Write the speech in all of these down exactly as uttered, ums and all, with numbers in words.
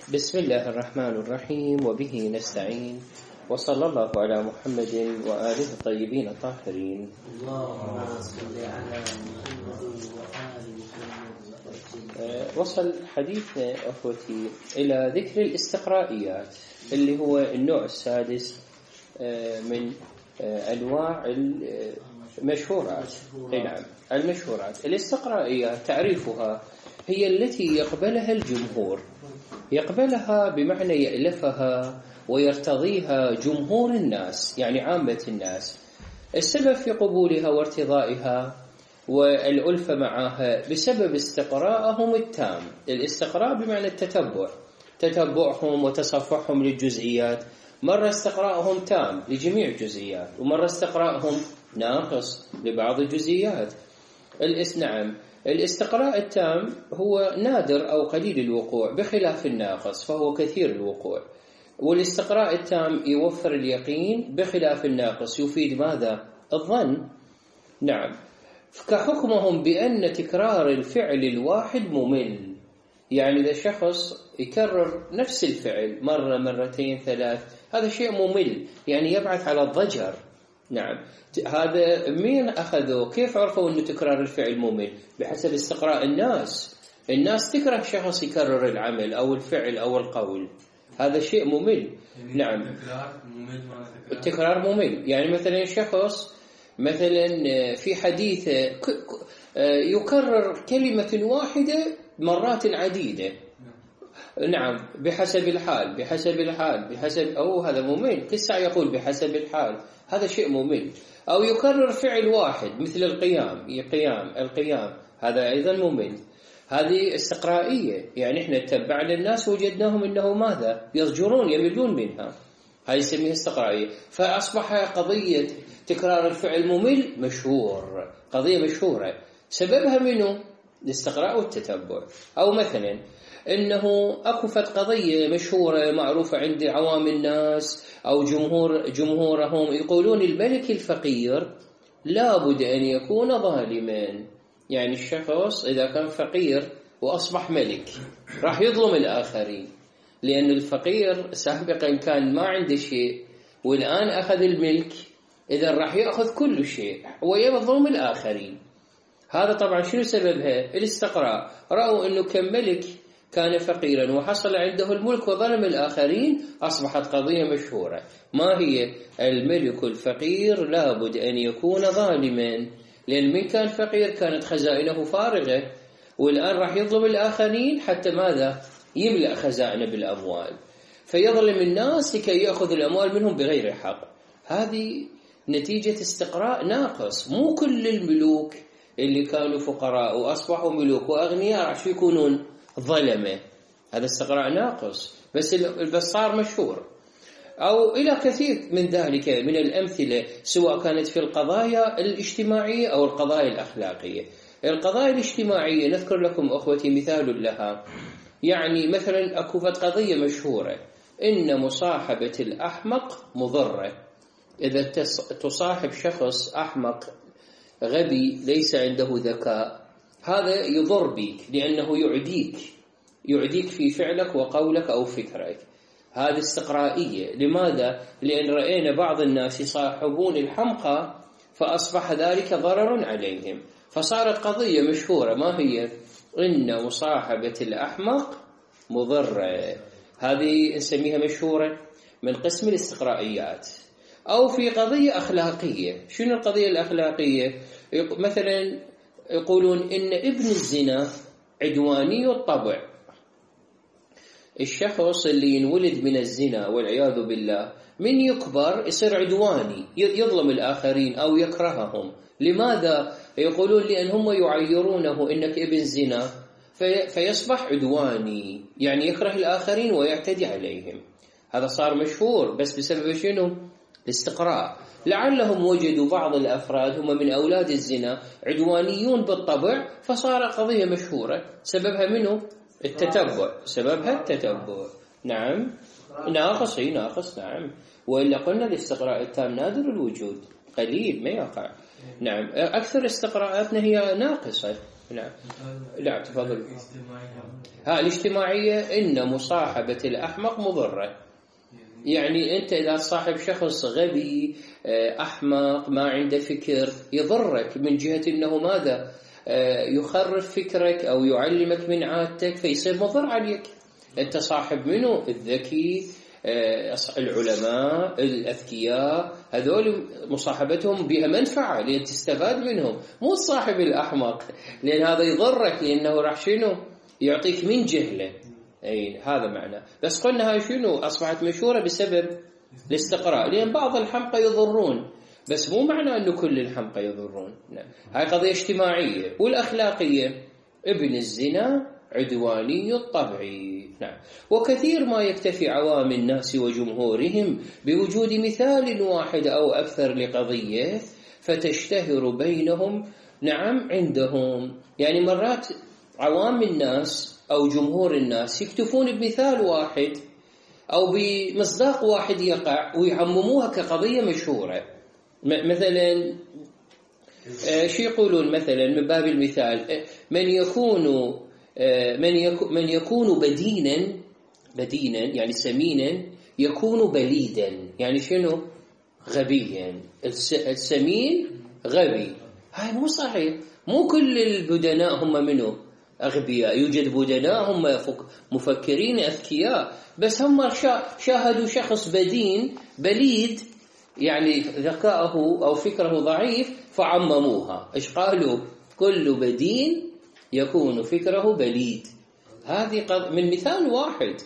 بسم الله الرحمن الرحيم وبه نستعين وصلى الله على محمد وآله الطيبين الطاهرين. اللهم صل على محمد وآل محمد. وصل حديثنا أخوتي إلى ذكر الاستقرائيات اللي هو النوع السادس من أنواع المشهورات. نعم، المشهورات. الاستقرائيات تعريفها هي التي يقبلها الجمهور، يقبلها بمعنى يألفها ويرتضيها جمهور الناس، يعني عامة الناس. السبب في قبولها وارتضائها والألفة معها بسبب استقراءهم التام. الاستقراء بمعنى التتبع، تتبعهم وتصفحهم للجزئيات. مرة استقراءهم تام لجميع الجزئيات، ومرة استقراءهم ناقص لبعض الجزئيات. نعم، الاستقراء التام هو نادر أو قليل الوقوع بخلاف الناقص فهو كثير الوقوع. والاستقراء التام يوفر اليقين بخلاف الناقص يفيد ماذا؟ الظن. نعم، كحكمهم بأن تكرار الفعل الواحد ممل، يعني إذا شخص يكرر نفس الفعل مرة مرتين ثلاث هذا شيء ممل، يعني يبعث على الضجر. نعم، هذا مين أخذوا؟ كيف عرفوا أنه تكرار الفعل ممل؟ بحسب استقراء الناس. الناس تكره شخص يكرر العمل أو الفعل أو القول، هذا شيء ممل. نعم، التكرار ممل. يعني مثلا شخص مثلا في حديثه يكرر كلمة واحدة مرات عديدة. نعم، بحسب الحال بحسب الحال بحسب أو هذا ممل. كالساعة يقول بحسب الحال، هذا شيء ممل. أو يكرر فعل واحد مثل القيام، قيام القيام، هذا أيضا ممل. هذه استقرائية، يعني إحنا تبعنا الناس وجدناهم إنه ماذا؟ يضجرون يملون منها، هذه يسميها استقرائية. فأصبح قضية تكرار الفعل ممل مشهور، قضية مشهورة. سببها منه؟ الاستقراء والتتبع. أو مثلا إنه أكفت قضية مشهورة معروفة عند عوام الناس أو جمهور جمهورهم، يقولون الملك الفقير لابد أن يكون ظالما. يعني الشخص إذا كان فقير وأصبح ملك راح يظلم الآخرين، لأن الفقير سابقا كان ما عنده شيء والآن أخذ الملك، إذا راح يأخذ كل شيء ويظلم الآخرين. هذا طبعا شنو سببها؟ الاستقراء. رأوا أنه كملك كان فقيرا وحصل عنده الملك وظلم الآخرين، أصبحت قضية مشهورة. ما هي؟ الملك الفقير لابد أن يكون ظالما، لأن من كان فقير كانت خزائنه فارغة والآن راح يظلم الآخرين حتى ماذا؟ يملأ خزائنه بالأموال، فيظلم الناس لكي يأخذ الأموال منهم بغير حق. هذه نتيجة استقراء ناقص. مو كل الملوك اللي كانوا فقراء وأصبحوا ملوك وأغنياء راح يكونون ظلمة، هذا استقراء ناقص، بس بس صار مشهور. أو إلى كثير من ذلك من الأمثلة، سواء كانت في القضايا الاجتماعية أو القضايا الأخلاقية. القضايا الاجتماعية نذكر لكم أخوتي مثال لها. يعني مثلا أكفت قضية مشهورة إن مصاحبة الأحمق مضرة. إذا تصاحب شخص أحمق غبي ليس عنده ذكاء، هذا يضر بك لأنه يعديك يعديك في فعلك وقولك أو فكرك. هذه استقرائية. لماذا؟ لأن رأينا بعض الناس يصاحبون الحمقى فأصبح ذلك ضرر عليهم، فصارت قضية مشهورة. ما هي؟ إن مصاحبة الأحمق مضرة. هذه نسميها مشهورة من قسم الاستقرائيات. أو في قضية أخلاقية. شنو القضية الأخلاقية؟ مثلا يقولون إن ابن الزنا عدواني الطبع. الشخص اللي ينولد من الزنا والعياذ بالله من يكبر يصير عدواني، يظلم الآخرين أو يكرههم. لماذا؟ يقولون لأن هم يعيرونه إنك ابن زنا في فيصبح عدواني، يعني يكره الآخرين ويعتدي عليهم. هذا صار مشهور بس بسبب شنو؟ الاستقراء. لعلهم وجدوا بعض الأفراد هم من أولاد الزنا عدوانيون بالطبع، فصار قضية مشهورة. سببها منه؟ التتبع. سببها التتبع. نعم، ناقص هي ناقص. نعم، وإلا قلنا الاستقراء التام نادر الوجود، قليل ما يقع. نعم، أكثر استقراءاتنا هي ناقصة. نعم لا تفضل. ها الاجتماعية إن مصاحبة الأحمق مضرة. يعني أنت إذا صاحب شخص غبي أحمق ما عنده فكر يضرك من جهة أنه ماذا يخرف فكرك أو يعلمك من عادتك فيصير مضر عليك. أنت صاحب منه الذكي العلماء الأذكياء هذول مصاحبتهم بها منفعة لأن تستفاد منهم، مو صاحب الأحمق لأن هذا يضرك لأنه راح شنو يعطيك من جهله. أي هذا معنى. بس قلنا هاي شنو أصبحت مشهورة بسبب الاستقراء لأن بعض الحمقى يضرون بس مو معنى أنه كل الحمقى يضرون. نعم. هاي قضية اجتماعية. والأخلاقية ابن الزنا عدواني الطبعي. نعم. وكثير ما يكتفي عوام الناس وجمهورهم بوجود مثال واحد أو أكثر لقضية فتشتهر بينهم نعم عندهم. يعني مرات عوام الناس أو جمهور الناس يكتفون بمثال واحد أو بمصداق واحد يقع ويعمموها كقضية مشهورة. مثلا شو يقولون مثلا من باب المثال من يكون من يكون من يكون بدينا بدينا يعني سمينا يكون بليدا. يعني شنو غبيا. السمين غبي. هاي مو صحيح. مو كل البدناء هم منه أغبياء. يوجد بدناء هم مفكرين أذكياء بس هم شاهدوا شخص بدين بليد يعني ذكاءه أو فكره ضعيف فعمموها. إيش قالوا؟ كل بدين يكون فكره بليد. هذه من مثال واحد.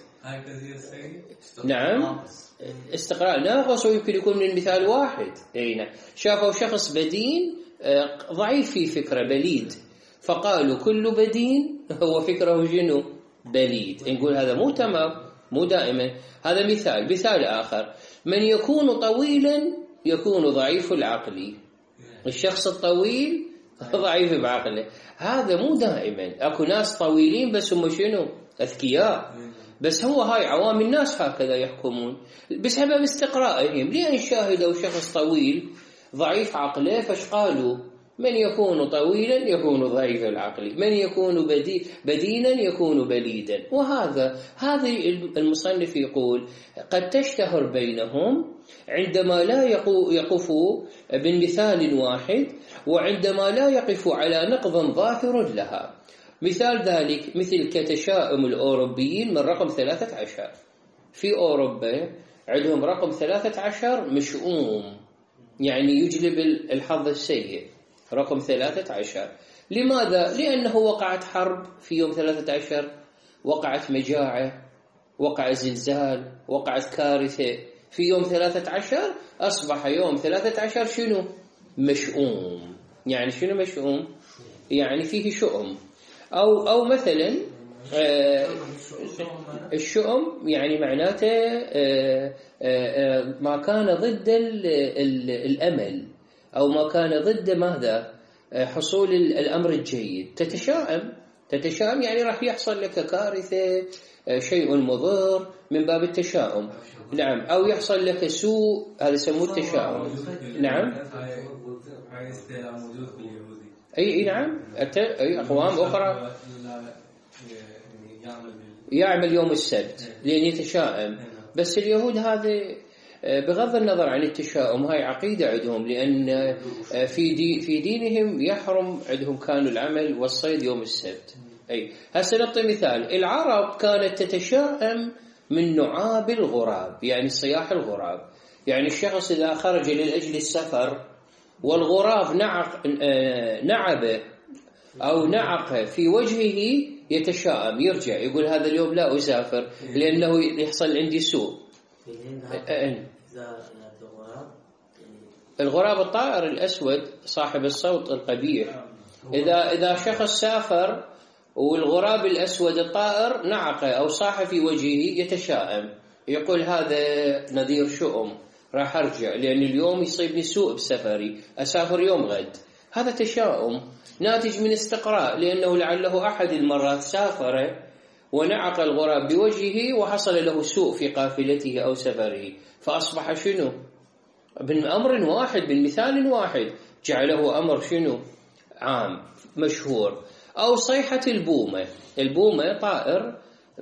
نعم استقراء ناقص ويمكن يكون من مثال واحد. أين شافوا شخص بدين ضعيف في فكرة بليد فقالوا كل بدين هو فكره جنو بليد. نقول هذا مو تمام مو دائما. هذا مثال. مثال آخر من يكون طويلا يكون ضعيف العقل. الشخص الطويل ضعيف بعقله. هذا مو دائما. أكو ناس طويلين بس هم شنو أذكياء بس هو هاي عوام الناس هكذا يحكمون بسبب استقرائهم لأن شاهدوا شخص طويل ضعيف عقله فش قالوا من يكون طويلا يكون ضعيف العقل من يكون بدي بدينا يكون بليدا. وهذا هذا المصنف يقول قد تشتهر بينهم عندما لا يقفوا بمثال واحد وعندما لا يقفوا على نقض ظاهر لها. مثال ذلك مثل كتشاؤم الأوروبيين من رقم ثلاثة عشر. في أوروبا عندهم رقم ثلاثة عشر مشؤوم يعني يجلب الحظ السيء. رقم ثلاثة عشر لماذا؟ لأنه وقعت حرب في يوم ثلاثة عشر وقعت مجاعة وقع زلزال وقعت كارثة في يوم ثلاثة عشر أصبح يوم ثلاثة عشر شنو؟ مشؤوم. يعني شنو مشؤوم؟ يعني فيه شؤم. أو أو مثلا آه الشؤم يعني معناته آه آه ما كان ضد الأمل أو ما كان ضد ماذا حصول الأمر الجيد. تتشائم تتشائم يعني راح يحصل لك كارثة شيء مضر من باب التشاؤم. نعم. أو يحصل لك سوء هذا يسموه التشاؤم. نعم أي نعم أي أقوام أخرى يعمل يوم السبت لأن يتشائم. بس اليهود هذا بغض النظر عن التشاؤم هاي عقيدة عندهم لأن في دي في دينهم يحرم عندهم كانوا العمل والصيد يوم السبت. أي هسه نعطي مثال. العرب كانت تتشائم من نعاب الغراب يعني صياح الغراب. يعني الشخص إذا خرج لأجل السفر والغراب نعق نعبه أو نعق في وجهه يتشائم يرجع يقول هذا اليوم لا أسافر لأنه يحصل عندي سوء. الغراب الطائر الأسود صاحب الصوت القبيح. إذا إذا شخص سافر والغراب الأسود الطائر نعق أو صاح في وجهه يتشائم يقول هذا نذير شؤم راح أرجع لأن اليوم يصيبني سوء بسفري أسافر يوم غد. هذا تشاؤم ناتج من استقراء لأنه لعله أحد المرات سافر ونعق الغراب بوجهه وحصل له سوء في قافلته أو سفره فأصبح شنو بالأمر واحد بالمثال واحد جعله أمر شنو عام مشهور. أو صيحة البومة. البومة طائر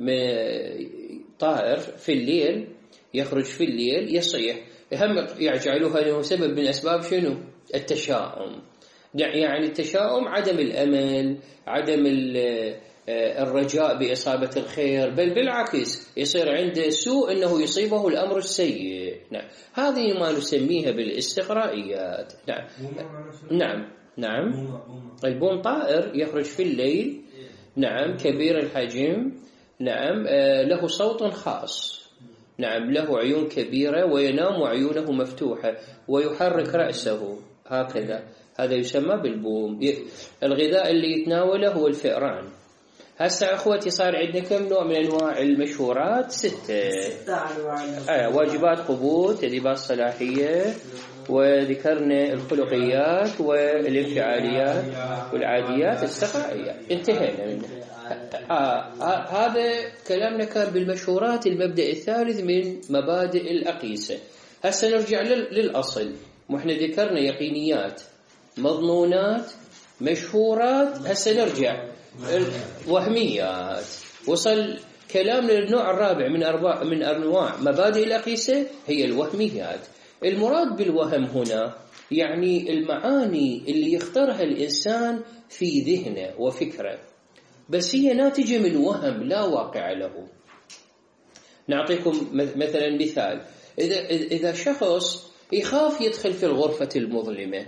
طائر في الليل، يخرج في الليل يصيح، هم يجعلوها له سبب من أسباب شنو؟ التشاؤم. يعني التشاؤم عدم الأمل، عدم الرجاء بإصابة الخير، بل بالعكس يصير عنده سوء أنه يصيبه الأمر السيء. نعم، هذه ما نسميها بالاستقرائيات. نعم نعم نعم. البوم طائر يخرج في الليل، نعم، كبير الحجم، نعم، له صوت خاص، نعم، له عيون كبيرة وينام عيونه مفتوحة ويحرك رأسه هكذا، هذا يسمى بالبوم. الغذاء اللي يتناوله هو الفئران. هسه أخوتي صار عندنا كم نوع من أنواع المشهورات؟ ستة. آه واجبات قبول، تدريبات صلاحية، وذكرنا الخلقيات والانفعاليات والعاديات الاستقرائيات، انتهينا منها. آه آه هذا كلامنا كان بالمشهورات، المبدأ الثالث من مبادئ الأقيسة. هسه نرجع للأصل، وإحنا ذكرنا يقينيات، مظنونات، مشهورات. هسه نرجع الوهميات. وصل كلامنا للنوع الرابع من أربع من أنواع مبادئ الأقيسة، هي الوهميات. المراد بالوهم هنا يعني المعاني اللي يختارها الإنسان في ذهنه وفكره، بس هي ناتجة من وهم لا واقع له. نعطيكم مثلا مثال، إذا إذا شخص يخاف يدخل في الغرفة المظلمة،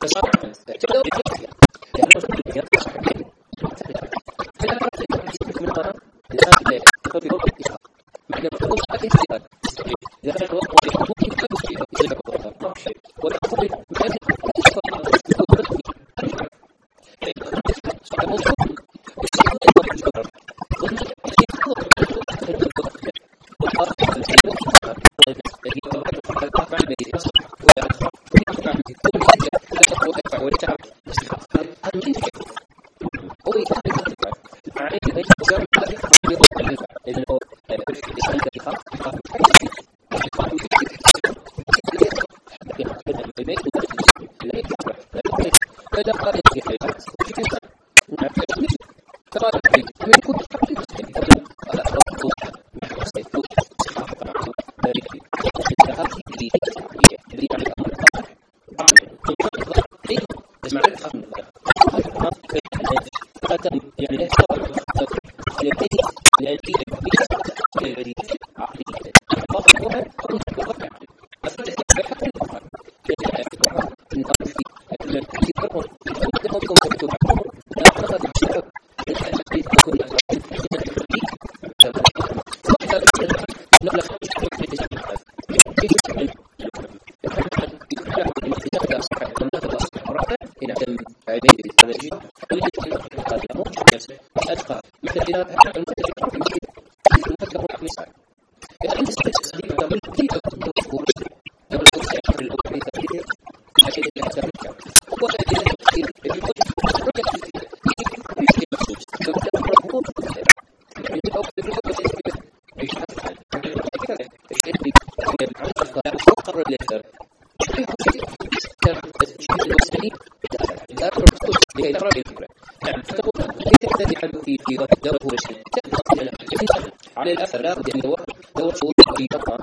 على الأثر لا بد أن يدور دور شروط في طبقة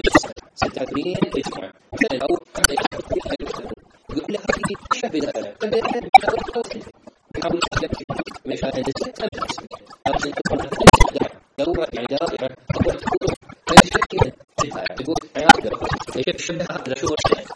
ستعتبرين الإجماع مثلا أو يقول لك هذه شبه مثلا يحاول من شاهد الستة دور يعني دائرة أول تقول هذه شكل تقول هذا شبه شبه هذا شو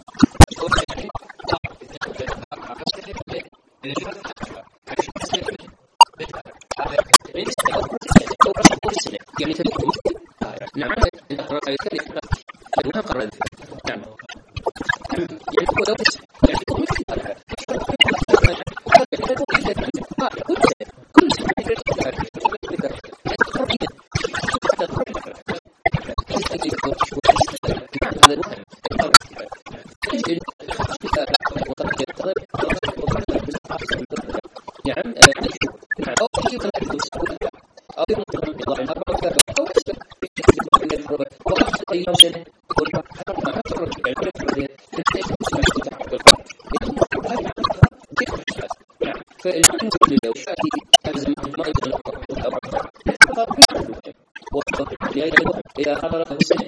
يعني تدخل نعم الأقرار يتكلم المهم قرر نعم يعني هو لو بس يعني كل إذا خبر السنة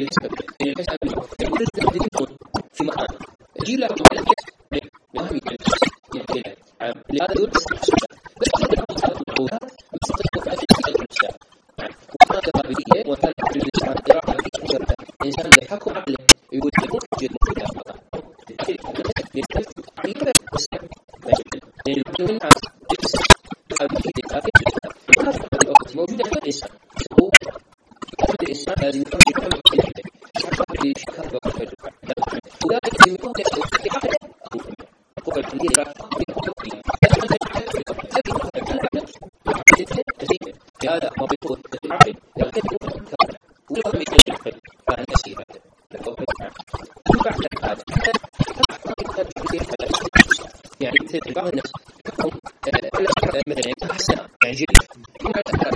في مكان جيب لك هذا موضوع العقل والوهم العقل كان يسير بعد هذا يعني مثل بعض الناس مثلا حسن يعني جد مثلا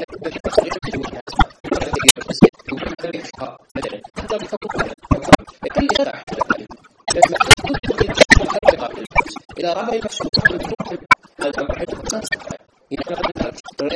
كل شرح إذا رأى المقصود هذا واحد إذا كان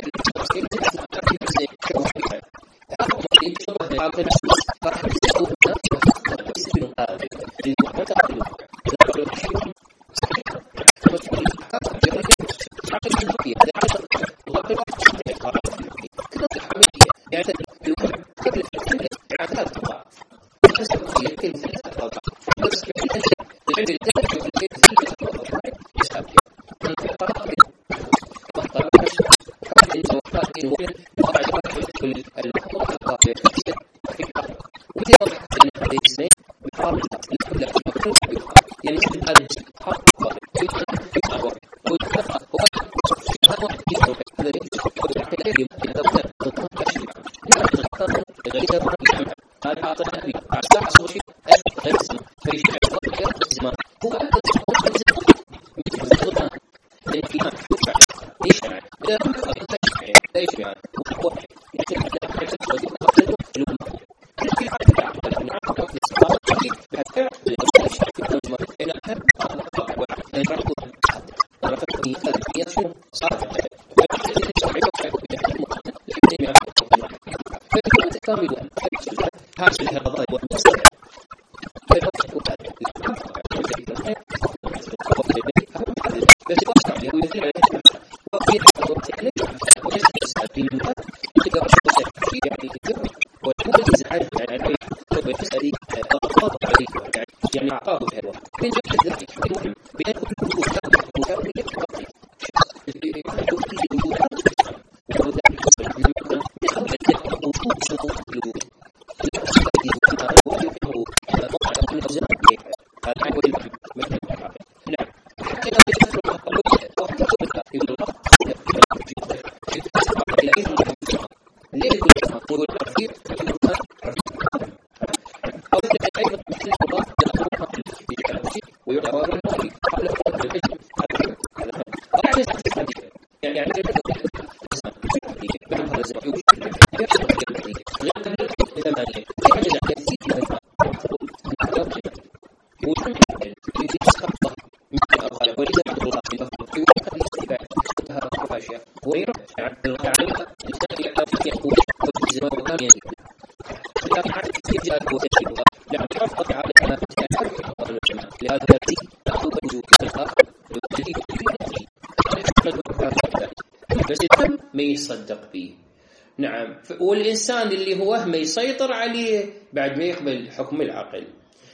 يصدق به. نعم. والإنسان اللي هو وهم يسيطر عليه بعد ما يقبل حكم العقل،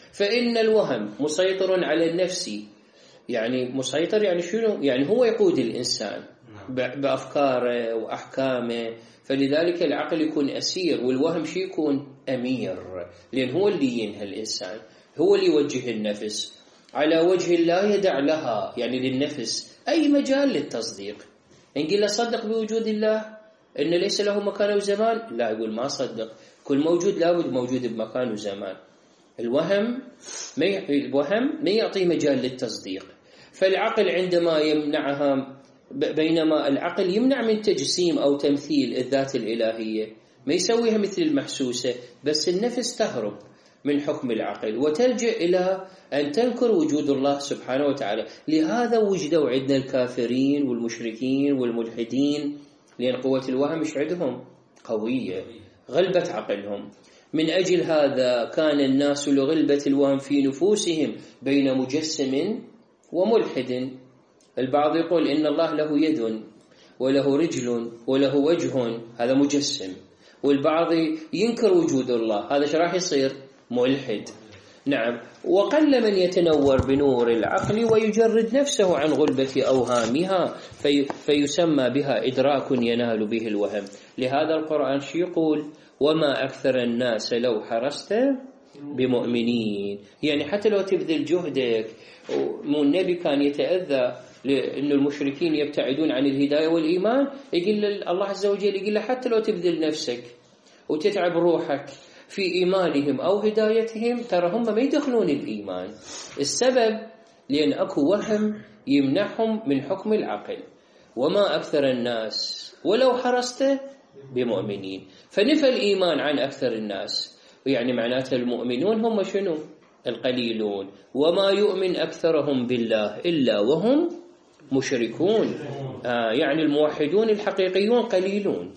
فإن الوهم مسيطر على النفس. يعني مسيطر يعني شنو؟ يعني هو يقود الإنسان بأفكاره وأحكامه، فلذلك العقل يكون أسير والوهم شي يكون أمير، لأن هو اللي ينهى الإنسان، هو اللي يوجه النفس على وجه لا يدع لها يعني للنفس أي مجال للتصديق. إن قيل صدق بوجود الله إن ليس له مكان وزمان، لا، يقول ما صدق، كل موجود لابد موجود بمكان وزمان. الوهم ما الوهم ما يعطي مجال للتصديق. فالعقل عندما يمنعها، بينما العقل يمنع من تجسيم أو تمثيل الذات الإلهية، ما يسويها مثل المحسوسة، بس النفس تهرب من حكم العقل وتلجأ إلى أن تنكر وجود الله سبحانه وتعالى. لهذا وجدوا عندنا الكافرين والمشركين والملحدين، لأن قوة الوهم مش عندهم قوية، غلبت عقلهم. من أجل هذا كان الناس لغلبة الوهم في نفوسهم بين مجسم وملحد. البعض يقول إن الله له يد وله رجل وله وجه، هذا مجسم، والبعض ينكر وجود الله، هذا شو راح يصير؟ ملحد. نعم. وقل من يتنور بنور العقل ويجرد نفسه عن غلبة أوهامها في فيسمى بها إدراك ينال به الوهم. لهذا القرآن شو يقول؟ وما أكثر الناس لو حرست بمؤمنين. يعني حتى لو تبذل جهدك، مو النبي كان يتأذى لأن المشركين يبتعدون عن الهداية والإيمان، يقول الله عز وجل يقول له حتى لو تبذل نفسك وتتعب روحك في إيمانهم أو هدايتهم، ترى هم ما يدخلون الإيمان. السبب لأن أكو وهم يمنعهم من حكم العقل. وما أكثر الناس ولو حرصت بمؤمنين، فنفى الإيمان عن أكثر الناس، يعني معناته المؤمنون هم شنو؟ القليلون. وما يؤمن أكثرهم بالله إلا وهم مشركون. آه يعني الموحدون الحقيقيون قليلون.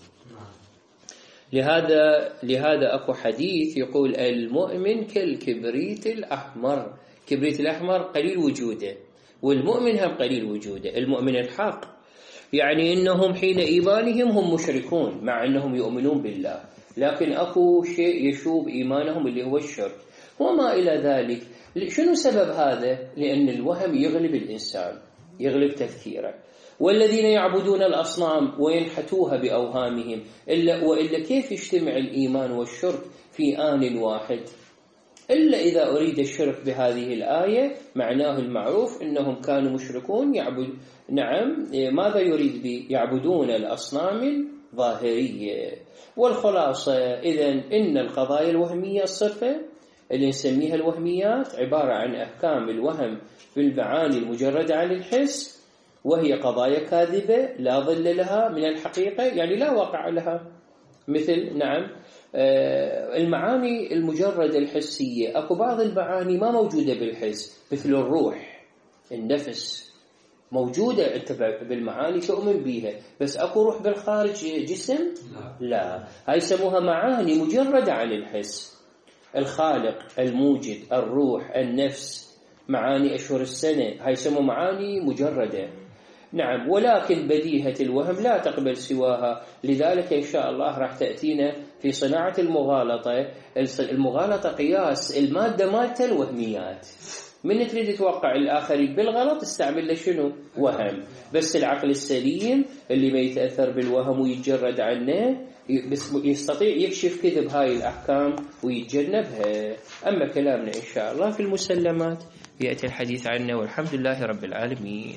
لهذا لهذا أكو حديث يقول المؤمن كالكبريت الأحمر. كبريت الأحمر قليل وجوده، والمؤمن هم قليل وجوده. المؤمن الحق يعني إنهم حين إيمانهم هم مشركون مع أنهم يؤمنون بالله، لكن أكو شيء يشوب إيمانهم اللي هو الشرك وما إلى ذلك. شنو سبب هذا؟ لأن الوهم يغلب الإنسان، يغلب تفكيره. والذين يعبدون الأصنام وينحتوها بأوهامهم، إلا وإلا كيف يجتمع الإيمان والشرك في آن واحد؟ إلا إذا أريد الشرك بهذه الآية معناه المعروف أنهم كانوا مشركون يعبد. نعم، ماذا يريد بي؟ يعبدون الأصنام الظاهرية. والخلاصة إذن إن القضايا الوهمية الصرفة اللي نسميها الوهميات عبارة عن أحكام الوهم في المعاني المجردة عن الحس، وهي قضايا كاذبة لا ظل لها من الحقيقة، يعني لا واقع لها. مثل نعم المعاني المجردة الحسية، أكو بعض المعاني ما موجودة بالحس، مثل الروح، النفس موجودة أنت بالمعاني تؤمن بيها، بس أكو روح بالخارج جسم؟ لا, لا. هاي يسموها معاني مجردة عن الحس. الخالق، الموجد، الروح، النفس، معاني أشهر السنة، هاي يسموا معاني مجردة. نعم، ولكن بديهة الوهم لا تقبل سواها. لذلك إن شاء الله راح تأتينا في صناعة المغالطة. المغالطة قياس المادة مالت الوهميات. من تريد توقع الآخرين بالغلط استعمل له شنو؟ وهم. بس العقل السليم اللي ما يتأثر بالوهم ويتجرد عنه يستطيع يكشف كذب هاي الأحكام ويتجنبها. أما كلامنا إن شاء الله في المسلمات يأتي الحديث عنه، والحمد لله رب العالمين.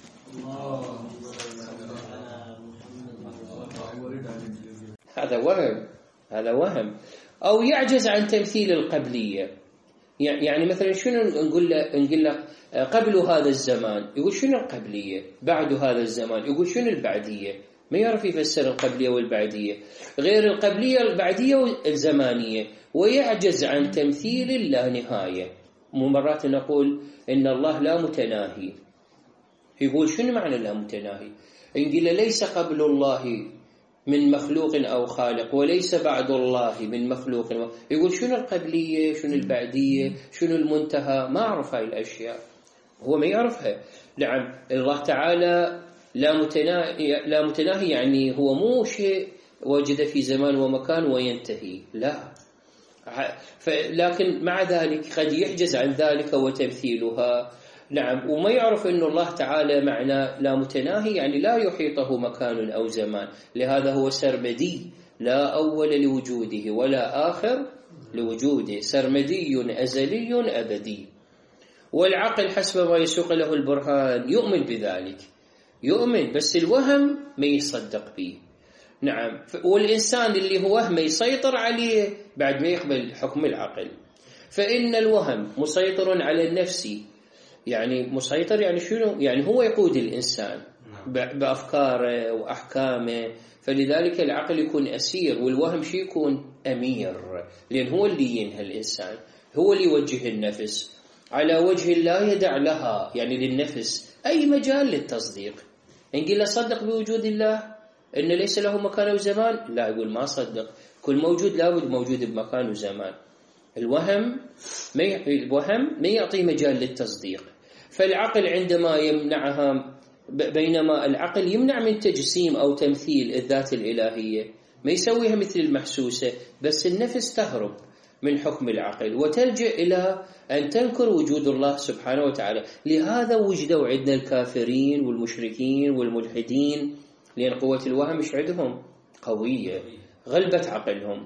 هذا وهم، هذا وهم. أو يعجز عن تمثيل القبلية. يعني مثلا شنو نقول له؟ نقول له قبل هذا الزمان، يقول شنو القبلية؟ بعد هذا الزمان يقول شنو البعدية؟ ما يعرف يفسر القبلية والبعدية، غير القبلية البعدية والزمانية. ويعجز عن تمثيل اللانهاية. مرات نقول إن الله لا متناهي، يقول شنو معنى لا متناهي؟ نقول ليس قبل الله من مخلوق أو خالق، وليس بعد الله من مخلوق. يقول شنو القبلية، شنو البعدية، شنو المنتهى؟ ما أعرف هاي الأشياء، هو ما يعرفها. نعم، الله تعالى لا متناهي، لا متناهي يعني هو مو شيء وجد في زمان ومكان وينتهي، لا. لكن مع ذلك قد يحجز عن ذلك وتمثيلها. نعم، وما يعرف أن الله تعالى معنى لا متناهي يعني لا يحيطه مكان أو زمان. لهذا هو سرمدي، لا أول لوجوده ولا آخر لوجوده، سرمدي أزلي أبدي. والعقل حسب ما يسوق له البرهان يؤمن بذلك، يؤمن، بس الوهم ما يصدق به. نعم، والإنسان اللي هو وهم يسيطر عليه بعد ما يقبل حكم العقل. فإن الوهم مسيطر على النفس. يعني مسيطر يعني شنو؟ يعني هو يقود الإنسان بأفكاره وأحكامه. فلذلك العقل يكون أسير، والوهم شيء يكون أمير، لأن هو اللي ينهى الإنسان، هو اللي يوجه النفس على وجه لا يدع لها، يعني للنفس أي مجال للتصديق. إن قيل صدق بوجود الله إن ليس له مكان وزمان، لا، يقول ما صدق، كل موجود لابد موجود بمكان وزمان. الوهم ما الوهم ما يعطي مجال للتصديق. فالعقل عندما يمنعها، بينما العقل يمنع من تجسيم أو تمثيل الذات الإلهية، ما يسويها مثل المحسوسة، بس النفس تهرب من حكم العقل وتلجأ إلى أن تنكر وجود الله سبحانه وتعالى. لهذا وجدوا عندنا الكافرين والمشركين والملحدين، لأن قوة الوهم مش عندهم قوية، غلبت عقلهم.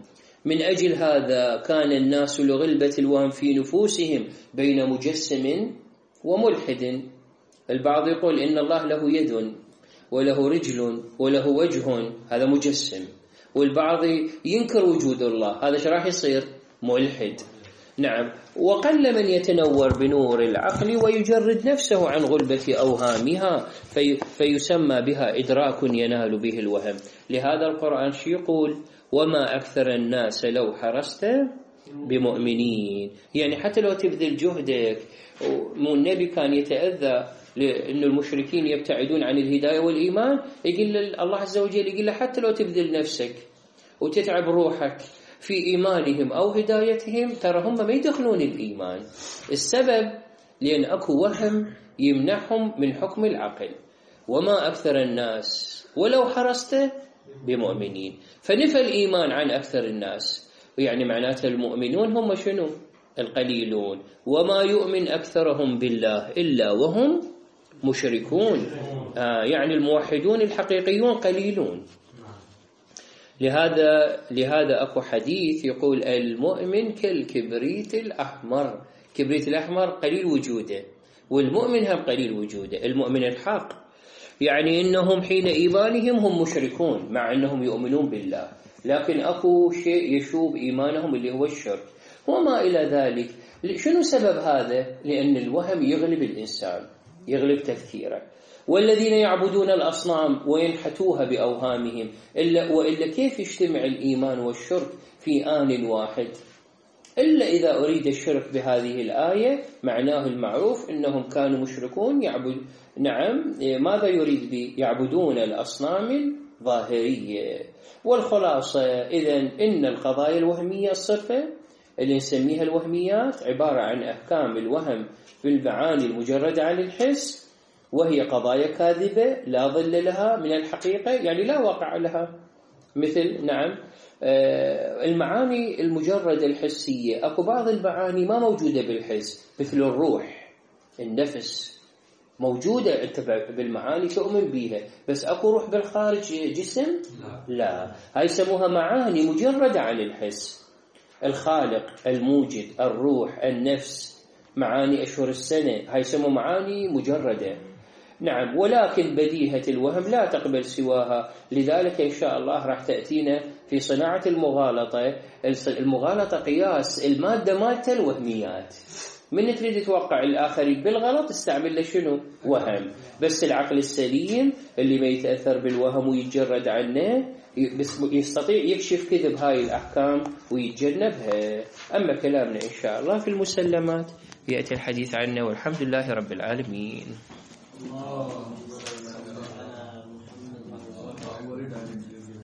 من أجل هذا كان الناس لغلبة الوهم في نفوسهم بين مجسم وملحد. البعض يقول إن الله له يد وله رجل وله وجه، هذا مجسم. والبعض ينكر وجود الله، هذا شو راح يصير؟ ملحد. نعم. وقل من يتنور بنور العقل ويجرد نفسه عن غلبة أوهامها في فيسمى بها إدراك ينال به الوهم. لهذا القرآن شو يقول؟ وما أكثر الناس لو حرصت بمؤمنين. يعني حتى لو تبذل جهدك، والنبي كان يتأذى لأن المشركين يبتعدون عن الهداية والإيمان، يقول الله عز وجل يقول له حتى لو تبذل نفسك وتتعب روحك في إيمانهم أو هدايتهم، ترى هم ما يدخلون الإيمان. السبب لأن أكو وهم يمنعهم من حكم العقل. وما أكثر الناس ولو حرصت بمؤمنين، فنفى الإيمان عن أكثر الناس، يعني معناته المؤمنون هم شنو؟ القليلون. وما يؤمن أكثرهم بالله إلا وهم مشركون. آه يعني الموحدون الحقيقيون قليلون. لهذا لهذا أكو حديث يقول المؤمن كالكبريت الأحمر. كبريت الأحمر قليل وجوده، والمؤمن هم قليل وجوده. المؤمن الحق يعني إنهم حين إيمانهم هم مشركون مع أنهم يؤمنون بالله، لكن أكو شيء يشوب إيمانهم اللي هو الشرك وما إلى ذلك. شنو سبب هذا؟ لأن الوهم يغلب الإنسان، يغلب تفكيره. والذين يعبدون الأصنام وينحتوها بأوهامهم، إلا وإلا كيف يجتمع الإيمان والشرك في آن واحد؟ إلا إذا أريد الشرك بهذه الآية معناه المعروف إنهم كانوا مشركون يعبد. نعم. ماذا يريد بي؟ يعبدون الأصنام الظاهرية. والخلاصة إذن إن القضايا الوهمية الصرفة اللي نسميها الوهميات عبارة عن أحكام الوهم في المعاني المجردة عن الحس، وهي قضايا كاذبة لا ظل لها من الحقيقة، يعني لا واقع لها. مثل نعم المعاني المجردة الحسية، أكو بعض المعاني ما موجودة بالحس، مثل الروح، النفس موجودة أنت بالمعاني تؤمن بيها، بس أكو روح بالخارج جسم؟ لا. هاي يسموها معاني مجردة عن الحس. الخالق، الموجد، الروح، النفس، معاني أشهر السنة، هاي يسموها معاني مجردة. نعم. ولكن بديهة الوهم لا تقبل سواها. لذلك إن شاء الله راح تأتينا في صناعة المغالطة. المغالطة قياس المادة مالت الوهميات. من تريد توقع الآخرين بالغلط استعمل له شنو؟ وهم. بس العقل السليم اللي ما يتأثر بالوهم ويتجرد عنه يستطيع يكشف كذب هاي الأحكام ويتجنبها. أما كلامنا إن شاء الله في المسلمات يأتي الحديث عنه، والحمد لله رب العالمين.